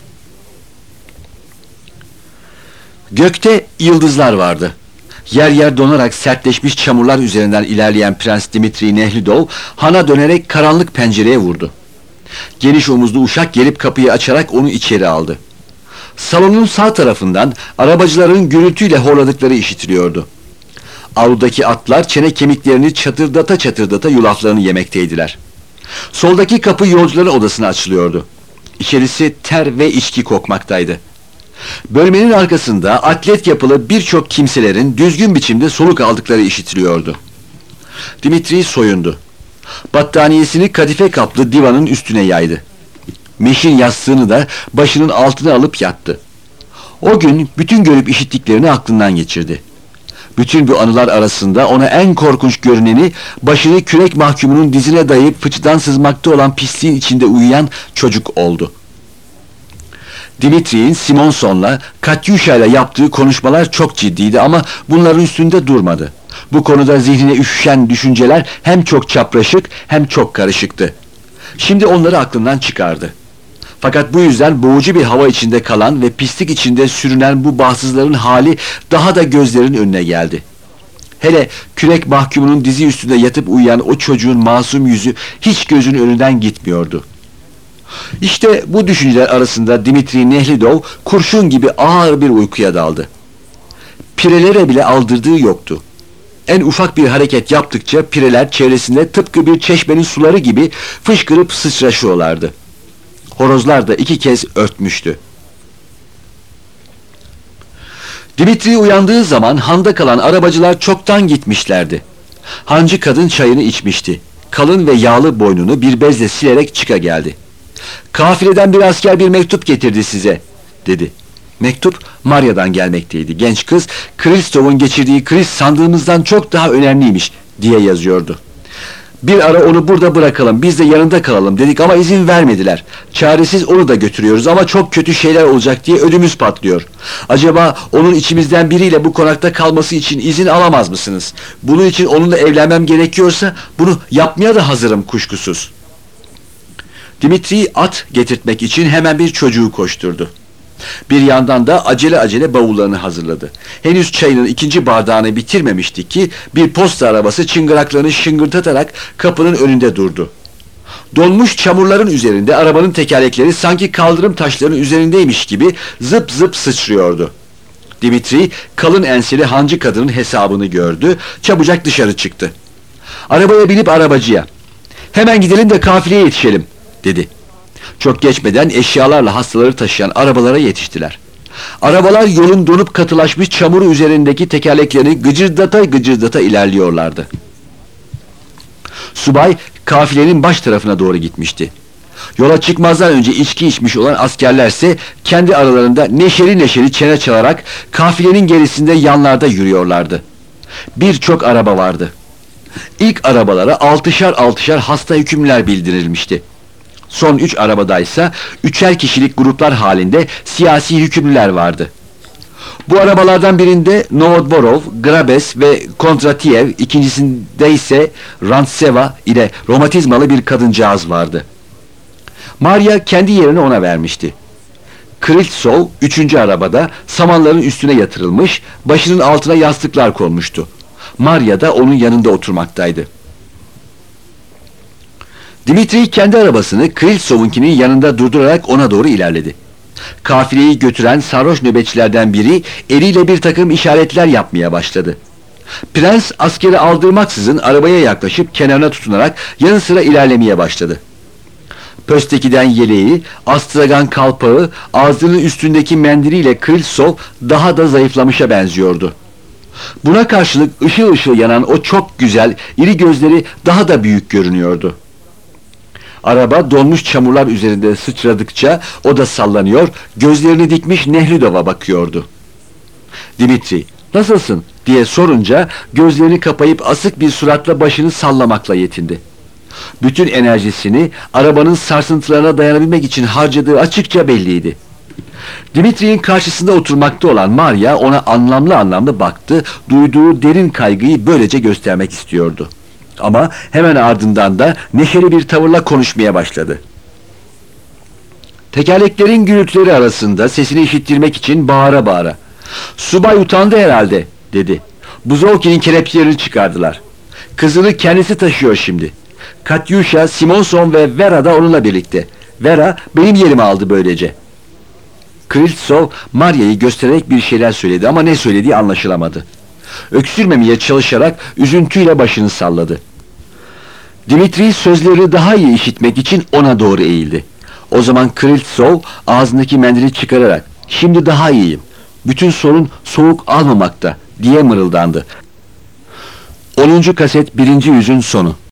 Gökte yıldızlar vardı. Yer yer donarak sertleşmiş çamurlar üzerinden ilerleyen Prens Dimitri Nehlidov, hana dönerek karanlık pencereye vurdu. Geniş omuzlu uşak gelip kapıyı açarak onu içeri aldı. Salonun sağ tarafından arabacıların gürültüyle horladıkları işitiliyordu. Avludaki atlar çene kemiklerini çatırdata çatırdata yulaflarını yemekteydiler. Soldaki kapı yolcuların odasına açılıyordu. İçerisi ter ve içki kokmaktaydı. Bölmenin arkasında atlet yapılı birçok kimselerin düzgün biçimde soluk aldıkları işitiliyordu. Dimitri soyundu. Battaniyesini kadife kaplı divanın üstüne yaydı. Meşin yastığını da başının altına alıp yattı. O gün bütün görüp işittiklerini aklından geçirdi. Bütün bu anılar arasında ona en korkunç görüneni, başını kürek mahkumunun dizine dayayıp fıçıdan sızmakta olan pisliğin içinde uyuyan çocuk oldu. Dimitri'nin Simonson'la, Katyuşa'yla yaptığı konuşmalar çok ciddiydi ama bunların üstünde durmadı. Bu konuda zihnine üşüşen düşünceler hem çok çapraşık hem çok karışıktı. Şimdi onları aklından çıkardı. Fakat bu yüzden boğucu bir hava içinde kalan ve pislik içinde sürünen bu bahtsızların hali daha da gözlerin önüne geldi. Hele kürek mahkumunun dizi üstünde yatıp uyuyan o çocuğun masum yüzü hiç gözünün önünden gitmiyordu. İşte bu düşünceler arasında Dimitri Nehlidov kurşun gibi ağır bir uykuya daldı. Pirelere bile aldırdığı yoktu. En ufak bir hareket yaptıkça pireler çevresinde tıpkı bir çeşmenin suları gibi fışkırıp sıçraşıyorlardı. Horozlar da iki kez örtmüştü. Dimitri uyandığı zaman handa kalan arabacılar çoktan gitmişlerdi. Hancı kadın çayını içmişti. Kalın ve yağlı boynunu bir bezle silerek çıka geldi. "Kafileden bir asker bir mektup getirdi size," dedi. Mektup Maria'dan gelmekteydi. Genç kız, Kristof'un geçirdiği kriz sandığımızdan çok daha önemliymiş diye yazıyordu. "Bir ara onu burada bırakalım, biz de yanında kalalım dedik ama izin vermediler. Çaresiz onu da götürüyoruz ama çok kötü şeyler olacak diye ödümüz patlıyor. Acaba onun içimizden biriyle bu konakta kalması için izin alamaz mısınız? Bunun için onunla evlenmem gerekiyorsa bunu yapmaya da hazırım kuşkusuz." Dimitri at getirtmek için hemen bir çocuğu koşturdu. Bir yandan da acele acele bavullarını hazırladı. Henüz çayının ikinci bardağını bitirmemişti ki bir posta arabası çıngıraklarını şıngırtatarak kapının önünde durdu. Donmuş çamurların üzerinde arabanın tekerlekleri sanki kaldırım taşlarının üzerindeymiş gibi zıp zıp sıçrıyordu. Dimitri kalın enseli hancı kadının hesabını gördü, çabucak dışarı çıktı. Arabaya binip arabacıya, "Hemen gidelim de kafileye yetişelim," dedi. Çok geçmeden eşyalarla hastaları taşıyan arabalara yetiştiler. Arabalar yolun donup katılaşmış çamuru üzerindeki tekerleklerini gıcırdata gıcırdata ilerliyorlardı. Subay kafilenin baş tarafına doğru gitmişti. Yola çıkmazdan önce içki içmiş olan askerlerse kendi aralarında neşeli neşeli çene çalarak kafilenin gerisinde yanlarda yürüyorlardı. Birçok araba vardı. İlk arabalara altışar altışar hasta hükümlüler bildirilmişti. Son üç arabadaysa üçer kişilik gruplar halinde siyasi hükümlüler vardı. Bu arabalardan birinde Novodvorov, Grabes ve Kondratiev, ikincisinde ise Rantseva ile romatizmalı bir kadıncağız vardı. Maria kendi yerini ona vermişti. Krıltsov üçüncü arabada samanların üstüne yatırılmış, başının altına yastıklar konmuştu. Maria da onun yanında oturmaktaydı. Dimitri kendi arabasını Krıltsov'unkinin yanında durdurarak ona doğru ilerledi. Kafileyi götüren sarhoş nöbetçilerden biri eliyle bir takım işaretler yapmaya başladı. Prens askeri aldırmaksızın arabaya yaklaşıp kenarına tutunarak yanı sıra ilerlemeye başladı. Pöstekiden yeleği, astragan kalpağı, ağzının üstündeki mendiliyle Krıltsov daha da zayıflamışa benziyordu. Buna karşılık ışıl ışıl yanan o çok güzel, iri gözleri daha da büyük görünüyordu. Araba donmuş çamurlar üzerinde sıçradıkça o da sallanıyor, gözlerini dikmiş Nehlidov'a bakıyordu. Dimitri, "Nasılsın?" diye sorunca gözlerini kapayıp asık bir suratla başını sallamakla yetindi. Bütün enerjisini arabanın sarsıntılarına dayanabilmek için harcadığı açıkça belliydi. Dimitri'nin karşısında oturmakta olan Maria ona anlamlı anlamlı baktı, duyduğu derin kaygıyı böylece göstermek istiyordu. Ama hemen ardından da neşeli bir tavırla konuşmaya başladı. Tekerleklerin gürültüleri arasında sesini işittirmek için bağıra bağıra. "Subay utandı herhalde," dedi. "Buzovki'nin kelepçelerini çıkardılar. Kızını kendisi taşıyor şimdi. Katyusha, Simonson ve Vera da onunla birlikte. Vera benim yerimi aldı böylece." Kryltsov, Maria'yı göstererek bir şeyler söyledi ama ne söylediği anlaşılamadı. Öksürmemeye çalışarak üzüntüyle başını salladı. Dimitri sözleri daha iyi işitmek için ona doğru eğildi. O zaman Kryltsov ağzındaki mendili çıkararak "Şimdi daha iyiyim. Bütün sorun soğuk almamakta," diye mırıldandı. onuncu kaset birinci yüzün sonu.